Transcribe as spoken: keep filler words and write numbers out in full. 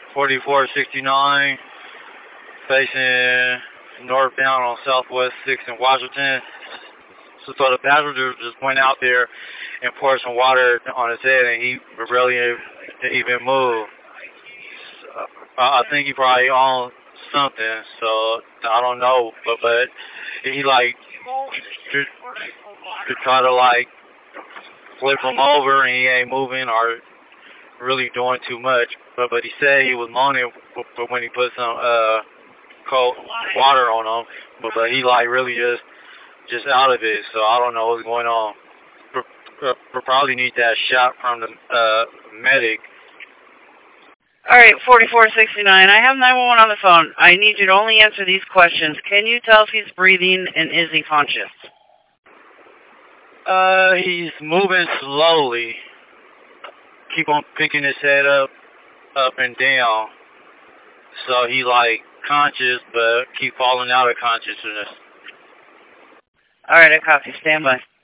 forty-four sixty-nine, facing northbound on Southwest sixth in Washington. So, so the passenger just went out there and poured some water on his head, and he really didn't even move. So, I think he probably owned something, so I don't know, but but he like to, to try to like flip him over, and he ain't moving or really doing too much. But but he said he was moaning but when he put some uh cold water on him, but but he like really just just out of it. So I don't know what's going on. We probably need that shot from the uh medic. All right, forty-four sixty-nine. I have nine one one on the phone. I need you to only answer these questions. Can you tell if he's breathing, and is he conscious? Uh, he's moving slowly. Keep on picking his head up, up and down. So he like conscious, but keep falling out of consciousness. All right, I copy. Stand by.